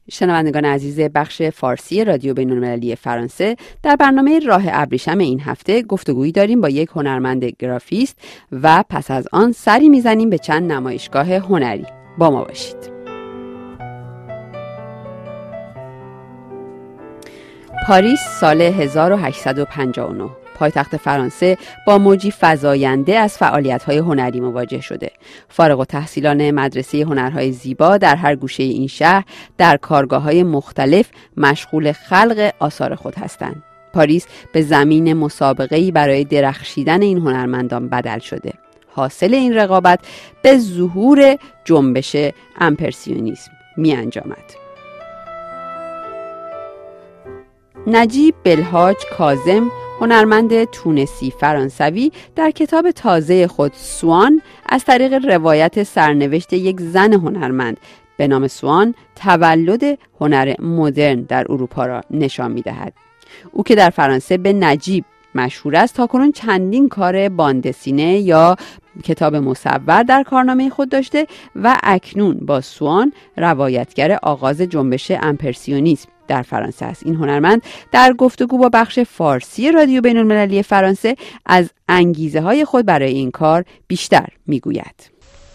شنوندگان عزیز بخش فارسی رادیو بین‌المللی فرانسه، در برنامه راه ابریشم این هفته گفتگویی داریم با یک هنرمند گرافیست و پس از آن سری میزنیم به چند نمایشگاه هنری. با ما باشید. پاریس سال 1859. پایتخت فرانسه با موجی فزاینده از فعالیت‌های هنری مواجه شده. فارغ التحصیلان مدرسه هنرهای زیبا در هر گوشه این شهر در کارگاه‌های مختلف مشغول خلق آثار خود هستند. پاریس به زمین مسابقه‌ای برای درخشیدن این هنرمندان بدل شده. حاصل این رقابت به ظهور جنبش امپرسیونیسم می انجامد. نجیب بلحاج کاظم، هنرمند تونسی فرانسوی، در کتاب تازه خود سوان از طریق روایت سرنوشت یک زن هنرمند به نام سوان تولد هنر مدرن در اروپا را نشان می‌دهد. او که در فرانسه به نجیب مشهور است، تاکنون چندین کار باندسینه یا کتاب مصور در کارنامه خود داشته و اکنون با سوان روایتگر آغاز جنبش امپرسیونیسم در فرانسه است. این هنرمند در گفتگو با بخش فارسی رادیو بین‌المللی فرانسه از انگیزه های خود برای این کار بیشتر میگوید.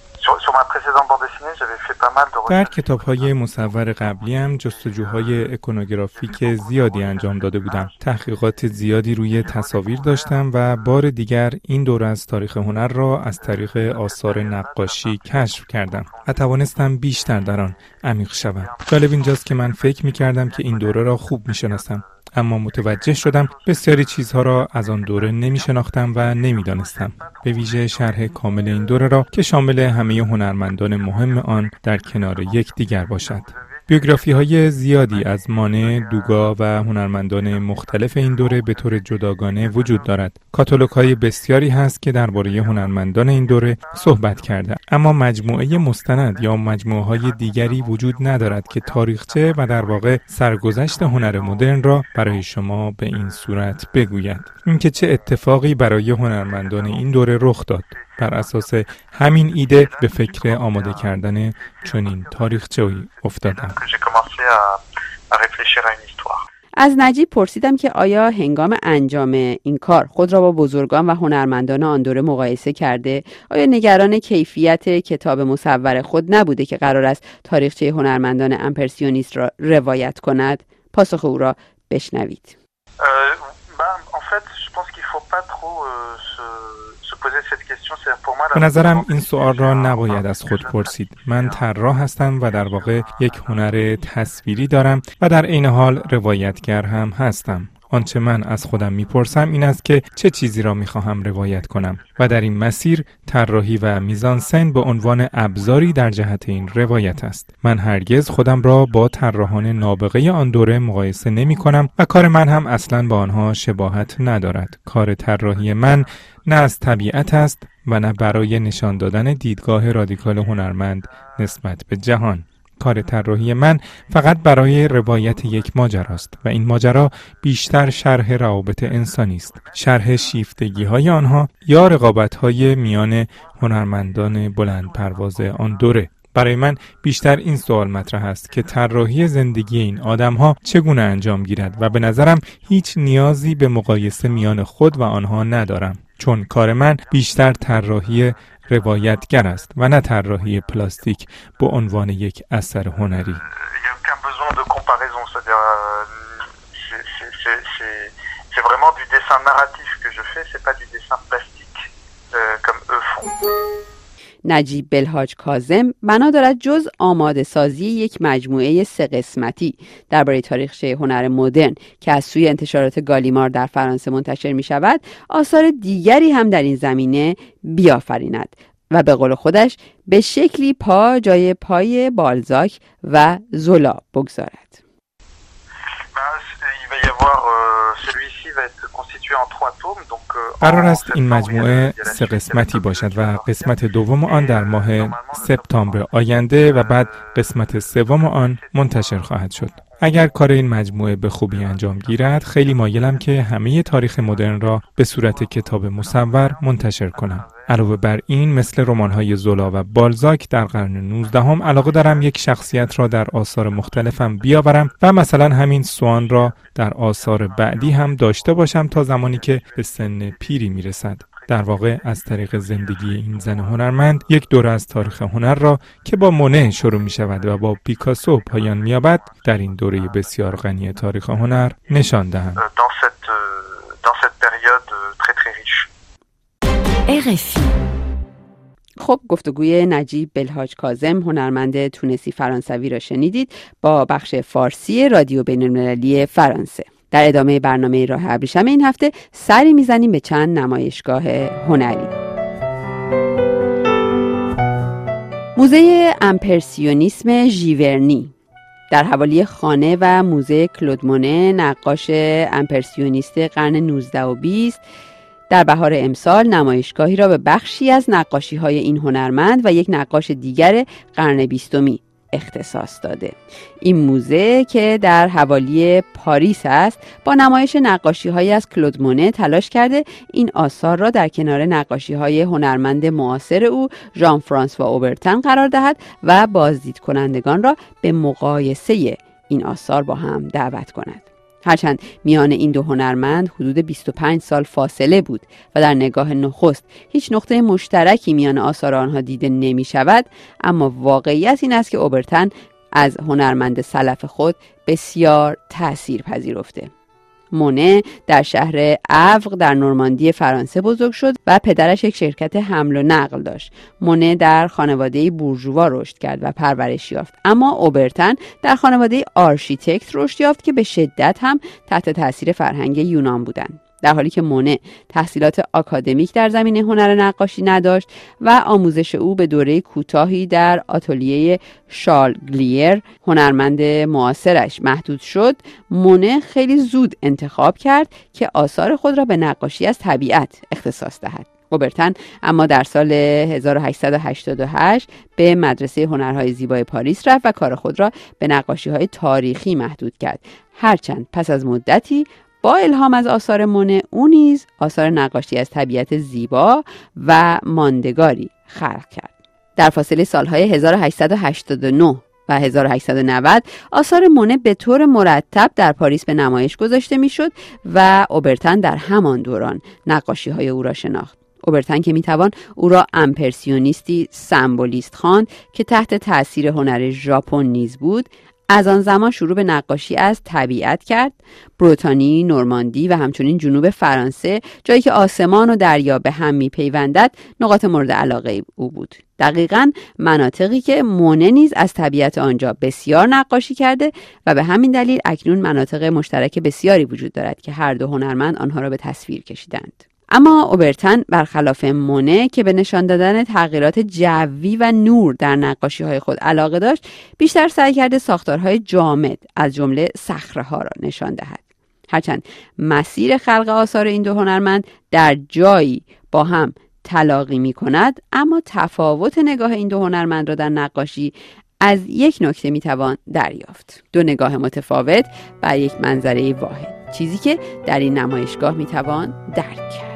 در کتاب‌های مصور قبلیم جستجوهای اکونوگرافیک زیادی انجام داده بودم. تحقیقات زیادی روی تصاویر داشتم و بار دیگر این دوره از تاریخ هنر را از طریق آثار نقاشی کشف کردم و توانستم بیشتر در آن عمیق شوم. جالب اینجاست که من فکر می‌کردم که این دوره را خوب می‌شناسم، اما متوجه شدم بسیاری چیزها را از آن دوره نمی‌شناختم و نمی‌دانستم. به ویژه شرح کامل این دوره را که شامل همه هنرمندان مهم آن در کنار یکدیگر باشد. بیوگرافی‌های زیادی از مانع، دوگا و هنرمندان مختلف این دوره به طور جداگانه وجود دارد. کاتالوگ‌های بسیاری هست که درباره هنرمندان این دوره صحبت کرده، اما مجموعه مستند یا مجموعه‌های دیگری وجود ندارد که تاریخچه و در واقع سرگذشت هنر مدرن را برای شما به این صورت بگوید. اینکه چه اتفاقی برای هنرمندان این دوره رخ داد. بر اساس همین ایده به فکر آماده کردن چنین تاریخچه‌ای افتادم. از نجیب پرسیدم که آیا هنگام انجام این کار خود را با بزرگان و هنرمندان آن دوره مقایسه کرده؟ آیا نگران کیفیت کتاب مصور خود نبوده که قرار است تاریخچه هنرمندان امپرسیونیست را روایت کند؟ پاسخ او را بشنوید. به نظرم این سوال را نباید از خود پرسید. من طراح هستم و در واقع یک هنر تصویری دارم و در عین حال روایتگر هم هستم. آنچه من از خودم میپرسم این است که چه چیزی را میخواهم روایت کنم و در این مسیر طراحی و میزانسن به عنوان ابزاری در جهت این روایت است. من هرگز خودم را با طراحان نابغه آن دوره مقایسه نمی کنم و کار من هم اصلاً با آنها شباهت ندارد. کار طراحی من نه از طبیعت است و نه برای نشان دادن دیدگاه رادیکال هنرمند نسبت به جهان. کار طراحی من فقط برای روایت یک ماجراست و این ماجرا بیشتر شرح روابط انسانی است، شرح شیفتگی‌های آنها یا رقابت‌های میان هنرمندان بلند پرواز آن دوره. برای من بیشتر این سوال مطرح است که طراحی زندگی این آدم‌ها چگونه انجام گیرد و به نظرم هیچ نیازی به مقایسه میان خود و آنها ندارم، چون کار من بیشتر طراحی روایتگر است و نه طراحی پلاستیک به عنوان یک اثر هنری. نجیب بلحاج کاظم بنا دارد جز آماده سازی یک مجموعه 3 قسمتی درباره تاریخچه هنر مدرن که از سوی انتشارات گالیمار در فرانسه منتشر می شود، آثار دیگری هم در این زمینه بیافریند و به قول خودش به شکلی پا جای پای بالزاک و زولا بگذارد. قرار است این مجموعه 3 قسمتی باشد و قسمت دوم آن در ماه سپتامبر آینده و بعد قسمت سوم آن منتشر خواهد شد. اگر کار این مجموعه به خوبی انجام گیرد، خیلی مایلم که همه تاریخ مدرن را به صورت کتاب مصور منتشر کنم. علاوه بر این، مثل رمان‌های زولا و بالزاک در قرن 19 علاقه دارم یک شخصیت را در آثار مختلفم بیاورم و مثلا همین سوان را در آثار بعدی هم داشته باشم تا زمانی که به سن پیری میرسد. در واقع از طریق زندگی این زن هنرمند یک دوره از تاریخ هنر را که با مونه شروع می شود و با پیکاسو پایان می یابد در این دوره بسیار غنی تاریخ هنر نشان دهم. RFI. خب، گفتگوی نجیب بلهاج کاظم، هنرمند تونسی فرانسوی را شنیدید با بخش فارسی رادیو بین‌المللی فرانسه. در ادامه برنامه راه ابریشم این هفته سری میزنیم به چند نمایشگاه هنری. موزه امپرسیونیسم ژیورنی در حوالی خانه و موزه کلود مونه، نقاش امپرسیونیست قرن 19 و 20، در بهار امسال نمایشگاهی را به بخشی از نقاشی‌های این هنرمند و یک نقاش دیگر قرن 20 اختصاص داده. این موزه که در حوالی پاریس است، با نمایش نقاشی‌هایی از کلود مونه تلاش کرده این آثار را در کنار نقاشی‌های هنرمند معاصر او ژان فرانسوا اوبرتن قرار دهد و بازدید کنندگان را به مقایسه این آثار با هم دعوت کند. هرچند میان این دو هنرمند حدود 25 سال فاصله بود و در نگاه نخست هیچ نقطه مشترکی میان آثار آنها دیده نمی شود، اما واقعیت این است که اوبرتن از هنرمند سلف خود بسیار تأثیر پذیرفته. مونه در شهر اوغ در نورماندی فرانسه بزرگ شد و پدرش یک شرکت حمل و نقل داشت. مونه در خانواده بورژوا رشد کرد و پرورش یافت، اما اوبرتن در خانواده آرشیتکت رشد یافت که به شدت هم تحت تاثیر فرهنگ یونان بودند. در حالی که مونه تحصیلات آکادمیک در زمینه هنر نقاشی نداشت و آموزش او به دوره کوتاهی در آتلیه شارل گلیر هنرمند معاصرش محدود شد، مونه خیلی زود انتخاب کرد که آثار خود را به نقاشی از طبیعت اختصاص دهد. اوبرتن اما در سال 1888 به مدرسه هنرهای زیبای پاریس رفت و کار خود را به نقاشی‌های تاریخی محدود کرد. هرچند پس از مدتی با الهام از آثار مونه، او نیز آثار نقاشی از طبیعت زیبا و ماندگاری خلق کرد. در فاصله سالهای 1889 و 1890 آثار مونه به طور مرتب در پاریس به نمایش گذاشته میشد و اوبرتن در همان دوران نقاشی‌های او را شناخت. اوبرتن که میتوان او را امپرسیونیستی سمبولیست خواند که تحت تأثیر هنر ژاپن نیز بود، از آن زمان شروع به نقاشی از طبیعت کرد. بروتانی، نورماندی و همچنین جنوب فرانسه، جایی که آسمان و دریا به هم میپیوندد، نقاط مورد علاقه او بود. دقیقاً مناطقی که مونه نیز از طبیعت آنجا بسیار نقاشی کرده و به همین دلیل اکنون مناطق مشترک بسیاری وجود دارد که هر دو هنرمند آنها را به تصویر کشیدند. اما اوبرتن برخلاف مونه که به نشان دادن تغییرات جوی و نور در نقاشی‌های خود علاقه داشت، بیشتر سعی کرده ساختارهای جامد از جمله صخره‌ها را نشان دهد. هرچند مسیر خلق آثار این دو هنرمند در جایی با هم تلاقی می‌کند، اما تفاوت نگاه این دو هنرمند را در نقاشی از یک نکته می‌توان دریافت: دو نگاه متفاوت بر یک منظره واحد، چیزی که در این نمایشگاه می‌توان درک کرد.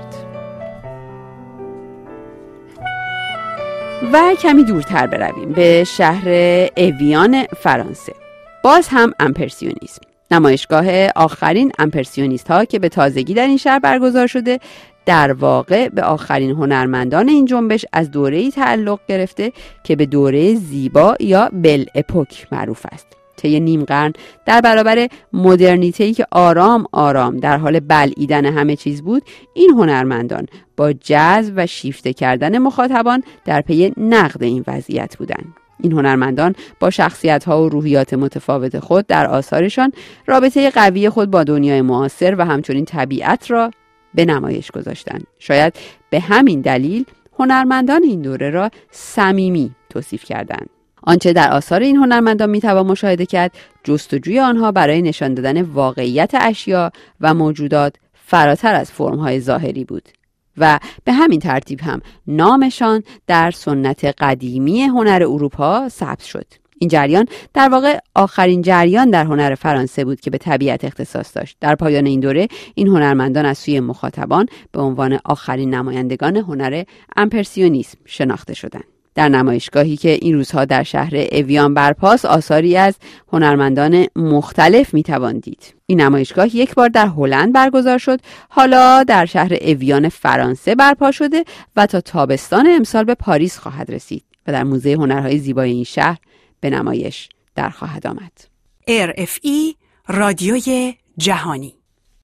و کمی دورتر برویم به شهر اویان فرانسه. باز هم امپرسیونیسم. نمایشگاه آخرین امپرسیونیست ها که به تازگی در این شهر برگزار شده، در واقع به آخرین هنرمندان این جنبش از دوره‌ای تعلق گرفته که به دوره زیبا یا بل اپوک معروف است. طی نیم قرن در برابر مدرنیته‌ای که آرام آرام در حال بلعیدن همه چیز بود، این هنرمندان با جذب و شیفته کردن مخاطبان در پی نقد این وضعیت بودند. این هنرمندان با شخصیت‌ها و روحیات متفاوت خود در آثارشان رابطه قوی خود با دنیای معاصر و همچنین طبیعت را به نمایش گذاشتند. شاید به همین دلیل هنرمندان این دوره را صمیمی توصیف کردند. آنچه در آثار این هنرمندان میتوان مشاهده کرد، جستجوی آنها برای نشان دادن واقعیت اشیا و موجودات فراتر از فرم‌های ظاهری بود و به همین ترتیب هم نامشان در سنت قدیمی هنر اروپا ثبت شد. این جریان در واقع آخرین جریان در هنر فرانسه بود که به طبیعت اختصاص داشت. در پایان این دوره این هنرمندان از سوی مخاطبان به عنوان آخرین نمایندگان هنر امپرسیونیسم شناخته شدند. در نمایشگاهی که این روزها در شهر اویان برپاست آثاری از هنرمندان مختلف میتوان دید. این نمایشگاه یک بار در هلند برگزار شد، حالا در شهر اویان فرانسه برپا شده و تا تابستان امسال به پاریس خواهد رسید و در موزه هنرهای زیبای این شهر به نمایش در خواهد آمد. RFI رادیوی جهانی.